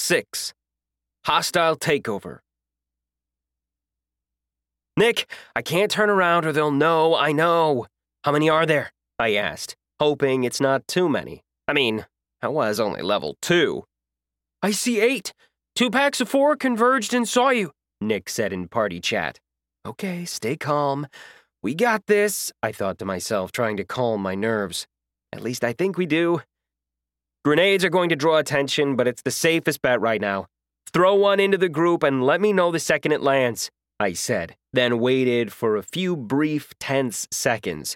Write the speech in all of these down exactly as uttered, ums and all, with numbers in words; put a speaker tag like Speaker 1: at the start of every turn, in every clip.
Speaker 1: six. Hostile takeover. Nick, I can't turn around or they'll know I know. How many are there? I asked, hoping it's not too many. I mean, I was only level two. I see eight. Two packs of four converged and saw you, Nick said in party chat. Okay, stay calm. We got this, I thought to myself, trying to calm my nerves. At least I think we do. Grenades are going to draw attention, but it's the safest bet right now. Throw one into the group and let me know the second it lands, I said, then waited for a few brief, tense seconds.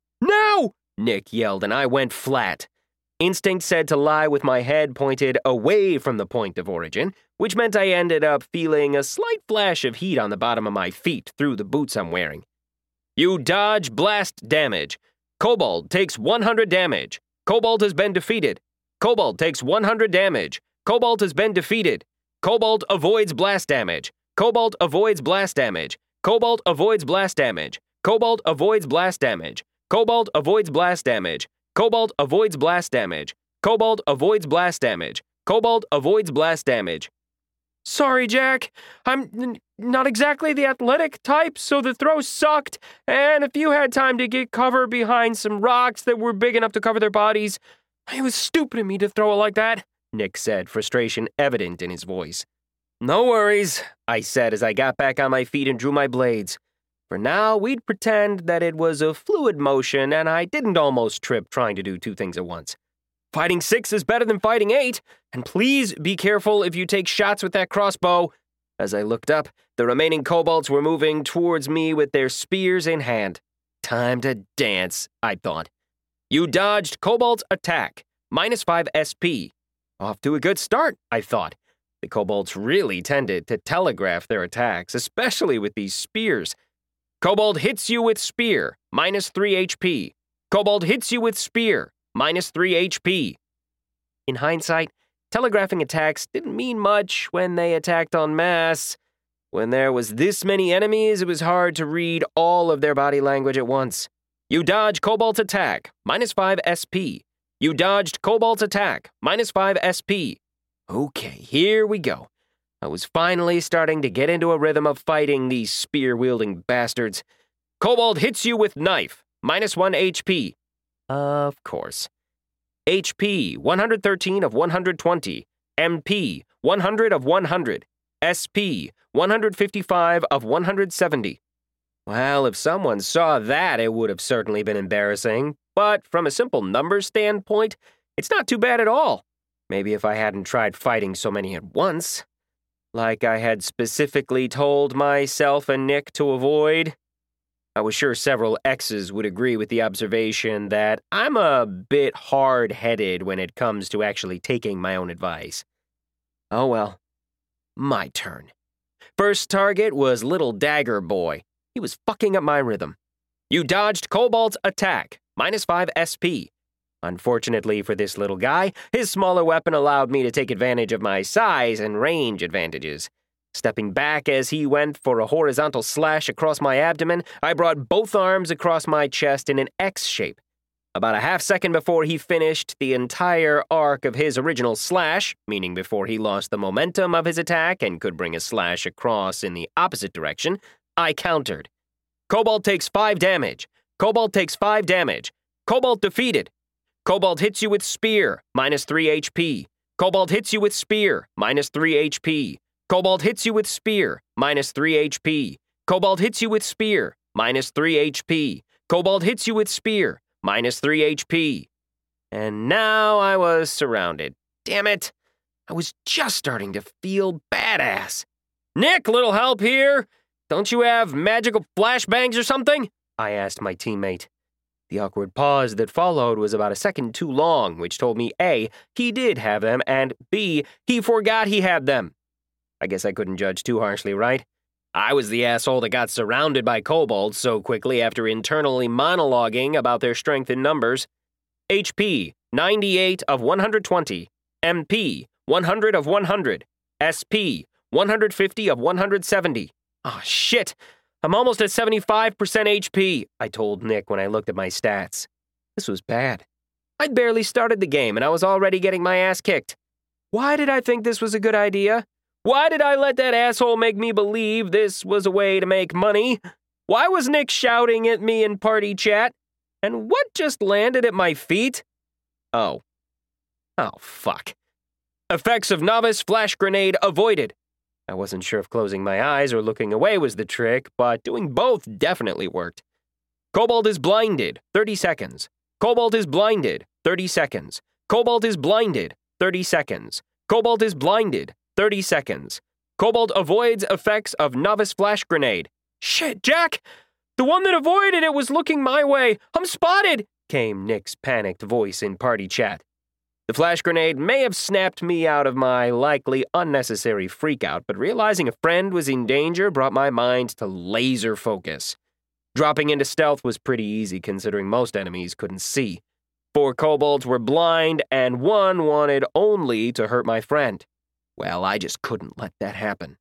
Speaker 1: No! Nick yelled, and I went flat. Instinct said to lie with my head pointed away from the point of origin, which meant I ended up feeling a slight flash of heat on the bottom of my feet through the boots I'm wearing. You dodge blast damage. Kobold takes one hundred damage. Kobold has been defeated. Kobold takes one hundred damage. Kobold has been defeated. Kobold avoids blast damage. Kobold avoids blast damage. Kobold avoids blast damage. Kobold avoids blast damage. Kobold avoids blast damage. Kobold avoids blast damage. Kobold avoids blast damage. Kobold avoids blast damage. Sorry, Jack. I'm n- not exactly the athletic type, so the throw sucked, and if you had time to get cover behind some rocks that were big enough to cover their bodies, it was stupid of me to throw it like that, Nick said, frustration evident in his voice. No worries, I said as I got back on my feet and drew my blades. For now, we'd pretend that it was a fluid motion and I didn't almost trip trying to do two things at once. Fighting six is better than fighting eight, and please be careful if you take shots with that crossbow. As I looked up, the remaining kobolds were moving towards me with their spears in hand. Time to dance, I thought. You dodged kobold's attack, minus five S P. Off to a good start, I thought. The kobolds really tended to telegraph their attacks, especially with these spears. Kobold hits you with spear, minus three H P. Kobold hits you with spear, minus three H P. In hindsight, telegraphing attacks didn't mean much when they attacked en masse. When there was this many enemies, it was hard to read all of their body language at once. You dodge Kobold's attack, minus five S P. You dodged Kobold's attack, minus five S P. Okay, here we go. I was finally starting to get into a rhythm of fighting these spear-wielding bastards. Kobold hits you with knife, minus one H P. Of course. H P, one hundred thirteen of one hundred twenty. M P, one hundred of one hundred. S P, one hundred fifty-five of one hundred seventy. Well, if someone saw that, it would have certainly been embarrassing. But from a simple numbers standpoint, it's not too bad at all. Maybe if I hadn't tried fighting so many at once. Like I had specifically told myself and Nick to avoid. I was sure several X's would agree with the observation that I'm a bit hard-headed when it comes to actually taking my own advice. Oh well. My turn. First target was Little Dagger Boy. He was fucking up my rhythm. You dodged Kobold's attack, minus five S P. Unfortunately for this little guy, his smaller weapon allowed me to take advantage of my size and range advantages. Stepping back as he went for a horizontal slash across my abdomen, I brought both arms across my chest in an X shape. About a half second before he finished the entire arc of his original slash, meaning before he lost the momentum of his attack and could bring a slash across in the opposite direction, I countered. Kobold takes five damage. Kobold takes five damage. Kobold defeated. Kobold hits you with spear, minus three H P. Kobold hits you with spear, minus three H P. Kobold hits you with spear, minus three H P. Kobold hits you with spear, minus three H P. Kobold hits you with spear, minus three H P. And now I was surrounded. Damn it! I was just starting to feel badass. Nick, little help here! Don't you have magical flashbangs or something? I asked my teammate. The awkward pause that followed was about a second too long, which told me A, he did have them, and B, he forgot he had them. I guess I couldn't judge too harshly, right? I was the asshole that got surrounded by kobolds so quickly after internally monologuing about their strength in numbers. H P, ninety-eight of one hundred twenty. M P, one hundred of one hundred. S P, one hundred fifty of one hundred seventy. Oh, shit! I'm almost at seventy-five percent H P, I told Nick when I looked at my stats. This was bad. I'd barely started the game and I was already getting my ass kicked. Why did I think this was a good idea? Why did I let that asshole make me believe this was a way to make money? Why was Nick shouting at me in party chat? And what just landed at my feet? Oh. Oh, fuck. Effects of novice flash grenade avoided. I wasn't sure if closing my eyes or looking away was the trick, but doing both definitely worked. Cobalt is blinded, thirty seconds. Cobalt is blinded, thirty seconds. Cobalt is blinded, thirty seconds. Cobalt is blinded, thirty seconds. Cobalt avoids effects of novice flash grenade. Shit, Jack! The one that avoided it was looking my way. I'm spotted, came Nick's panicked voice in party chat. The flash grenade may have snapped me out of my likely unnecessary freakout, but realizing a friend was in danger brought my mind to laser focus. Dropping into stealth was pretty easy considering most enemies couldn't see. Four kobolds were blind, and one wanted only to hurt my friend. Well, I just couldn't let that happen.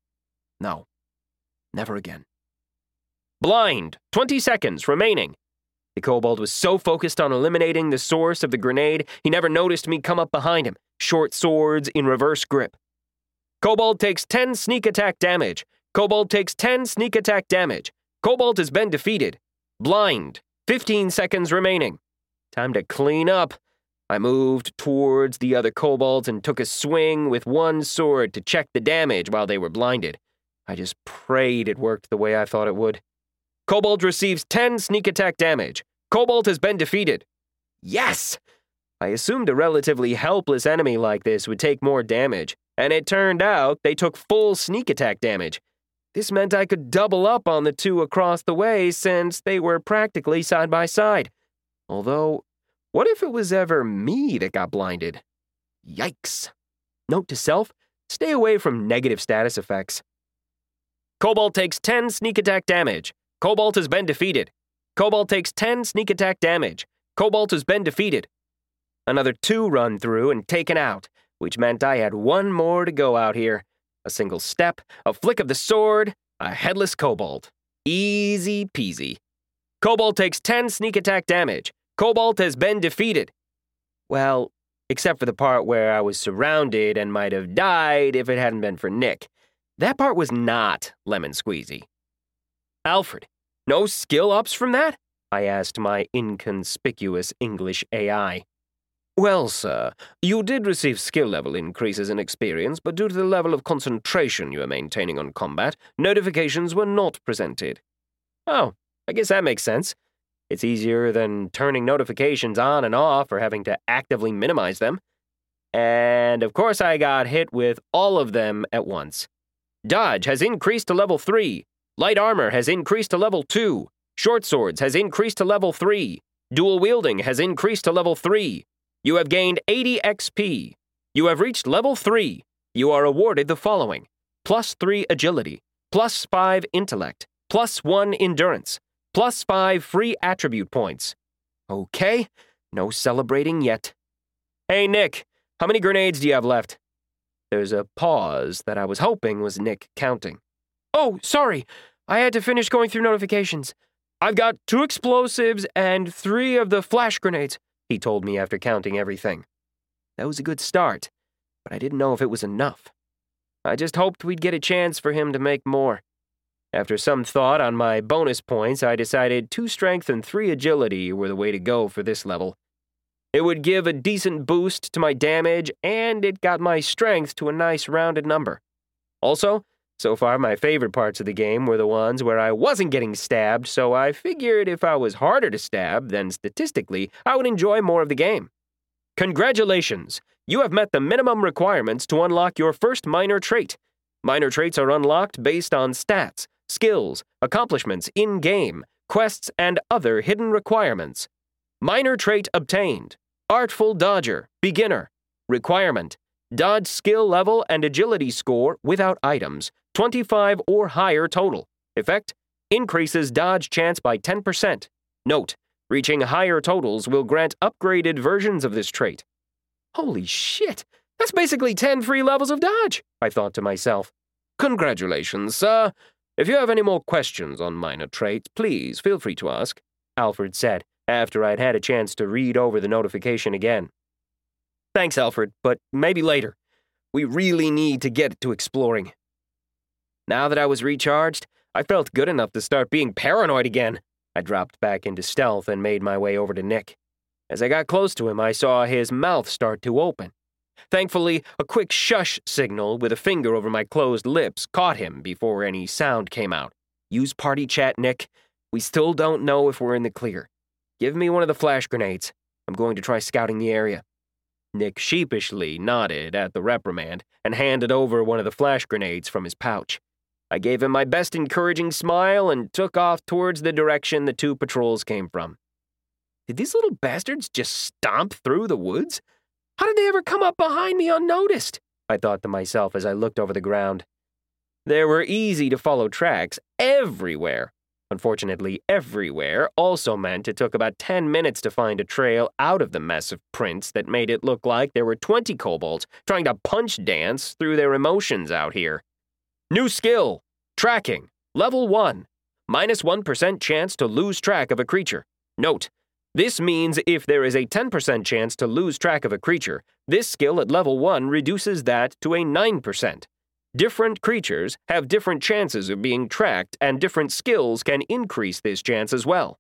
Speaker 1: No. Never again. Blind. twenty seconds remaining. The kobold was so focused on eliminating the source of the grenade, he never noticed me come up behind him, short swords in reverse grip. Kobold takes ten sneak attack damage. Kobold takes ten sneak attack damage. Kobold has been defeated. Blind. fifteen seconds remaining. Time to clean up. I moved towards the other kobolds and took a swing with one sword to check the damage while they were blinded. I just prayed it worked the way I thought it would. Kobold receives ten sneak attack damage. Kobold has been defeated. Yes! I assumed a relatively helpless enemy like this would take more damage, and it turned out they took full sneak attack damage. This meant I could double up on the two across the way since they were practically side by side. Although, what if it was ever me that got blinded? Yikes. Note to self, stay away from negative status effects. Kobold takes ten sneak attack damage. Kobold has been defeated. Kobold takes ten sneak attack damage. Kobold has been defeated. Another two run through and taken out, which meant I had one more to go out here. A single step, a flick of the sword, a headless kobold. Easy peasy. Kobold takes ten sneak attack damage. Kobold has been defeated. Well, except for the part where I was surrounded and might have died if it hadn't been for Nick. That part was not lemon squeezy. Alfred, no skill ups from that? I asked my inconspicuous English A I. Well, sir, you did receive skill level increases in experience, but due to the level of concentration you are maintaining on combat, notifications were not presented. Oh, I guess that makes sense. It's easier than turning notifications on and off or having to actively minimize them. And of course I got hit with all of them at once. Dodge has increased to level three. Light armor has increased to level two. Short swords has increased to level three. Dual wielding has increased to level three. You have gained eighty X P. You have reached level three. You are awarded the following: plus three agility, plus five intellect, plus one endurance, plus five free attribute points. Okay, no celebrating yet. Hey, Nick, how many grenades do you have left? There's a pause that I was hoping was Nick counting. Oh, sorry. I had to finish going through notifications. I've got two explosives and three of the flash grenades, he told me after counting everything. That was a good start, but I didn't know if it was enough. I just hoped we'd get a chance for him to make more. After some thought on my bonus points, I decided two strength and three agility were the way to go for this level. It would give a decent boost to my damage, and it got my strength to a nice rounded number. Also, so far my favorite parts of the game were the ones where I wasn't getting stabbed, so I figured if I was harder to stab, then statistically, I would enjoy more of the game. Congratulations! You have met the minimum requirements to unlock your first minor trait. Minor traits are unlocked based on stats, skills, accomplishments in-game, quests, and other hidden requirements. Minor trait obtained. Artful Dodger, Beginner. Requirement: Dodge skill level and agility score without items, twenty-five or higher total. Effect: increases dodge chance by ten percent. Note: reaching higher totals will grant upgraded versions of this trait. Holy shit, that's basically ten free levels of dodge, I thought to myself. Congratulations, sir. If you have any more questions on minor traits, please feel free to ask, Alfred said, after I'd had a chance to read over the notification again. Thanks, Alfred, but maybe later. We really need to get to exploring. Now that I was recharged, I felt good enough to start being paranoid again. I dropped back into stealth and made my way over to Nick. As I got close to him, I saw his mouth start to open. Thankfully, a quick shush signal with a finger over my closed lips caught him before any sound came out. Use party chat, Nick. We still don't know if we're in the clear. Give me one of the flash grenades. I'm going to try scouting the area. Nick sheepishly nodded at the reprimand and handed over one of the flash grenades from his pouch. I gave him my best encouraging smile and took off towards the direction the two patrols came from. Did these little bastards just stomp through the woods? How did they ever come up behind me unnoticed? I thought to myself as I looked over the ground. There were easy-to-follow tracks everywhere. Unfortunately, everywhere also meant it took about ten minutes to find a trail out of the mess of prints that made it look like there were twenty kobolds trying to punch dance through their emotions out here. New skill, tracking, level one, minus one percent chance to lose track of a creature. Note, this means if there is a ten percent chance to lose track of a creature, this skill at level one reduces that to a nine percent. Different creatures have different chances of being tracked, and different skills can increase this chance as well.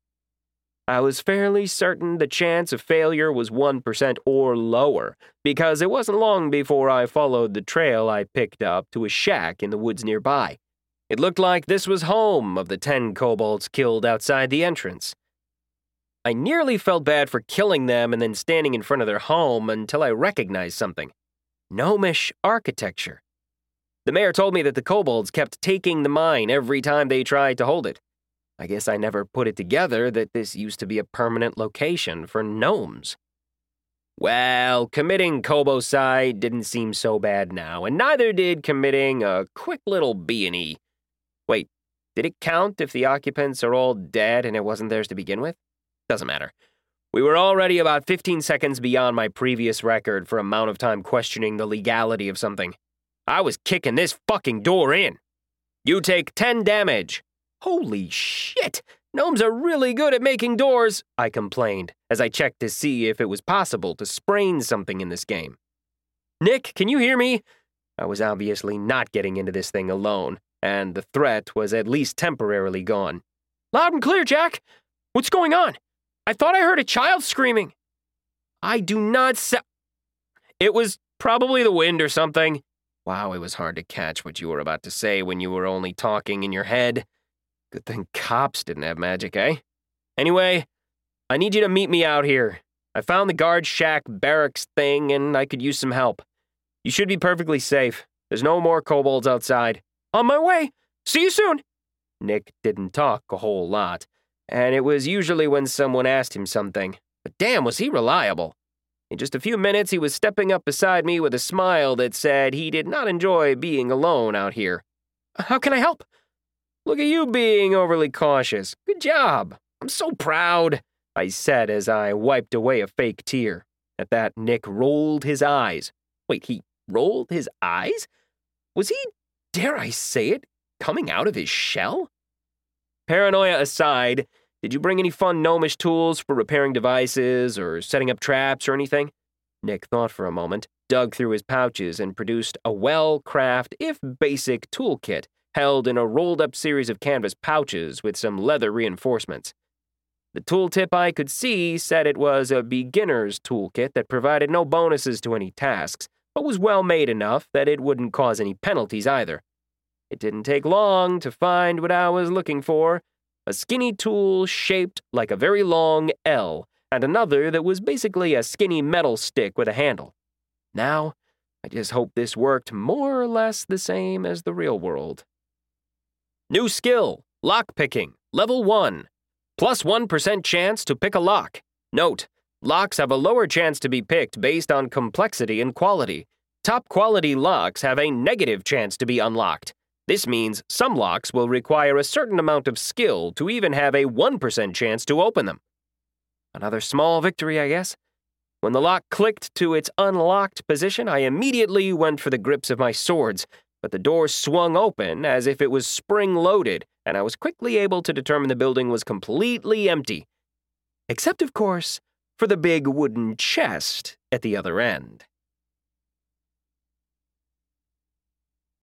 Speaker 1: I was fairly certain the chance of failure was one percent or lower, because it wasn't long before I followed the trail I picked up to a shack in the woods nearby. It looked like this was home of the ten kobolds killed outside the entrance. I nearly felt bad for killing them and then standing in front of their home until I recognized something. Gnomish architecture. The mayor told me that the kobolds kept taking the mine every time they tried to hold it. I guess I never put it together that this used to be a permanent location for gnomes. Well, committing Kobosai didn't seem so bad now, and neither did committing a quick little B and E. Wait, did it count if the occupants are all dead and it wasn't theirs to begin with? Doesn't matter. We were already about fifteen seconds beyond my previous record for amount of time questioning the legality of something. I was kicking this fucking door in. You take ten damage. Holy shit! Gnomes are really good at making doors, I complained, as I checked to see if it was possible to sprain something in this game. Nick, can you hear me? I was obviously not getting into this thing alone, and the threat was at least temporarily gone. Loud and clear, Jack! What's going on? I thought I heard a child screaming. I do not sa- It was probably the wind or something. Wow, it was hard to catch what you were about to say when you were only talking in your head. Good thing cops didn't have magic, eh? Anyway, I need you to meet me out here. I found the guard shack barracks thing, and I could use some help. You should be perfectly safe. There's no more kobolds outside. On my way. See you soon. Nick didn't talk a whole lot, and it was usually when someone asked him something. But damn, was he reliable. In just a few minutes, he was stepping up beside me with a smile that said he did not enjoy being alone out here. How can I help? Look at you being overly cautious. Good job. I'm so proud, I said as I wiped away a fake tear. At that, Nick rolled his eyes. Wait, he rolled his eyes? Was he, dare I say it, coming out of his shell? Paranoia aside, did you bring any fun gnomish tools for repairing devices or setting up traps or anything? Nick thought for a moment, dug through his pouches, and produced a well-crafted, if basic, toolkit held in a rolled-up series of canvas pouches with some leather reinforcements. The tooltip I could see said it was a beginner's toolkit that provided no bonuses to any tasks, but was well made enough that it wouldn't cause any penalties either. It didn't take long to find what I was looking for. A skinny tool shaped like a very long L, and another that was basically a skinny metal stick with a handle. Now, I just hope this worked more or less the same as the real world. New skill, lockpicking, level one. Plus one percent chance to pick a lock. Note, locks have a lower chance to be picked based on complexity and quality. Top quality locks have a negative chance to be unlocked. This means some locks will require a certain amount of skill to even have a one percent chance to open them. Another small victory, I guess. When the lock clicked to its unlocked position, I immediately went for the grips of my swords, but the door swung open as if it was spring-loaded, and I was quickly able to determine the building was completely empty. Except, of course, for the big wooden chest at the other end.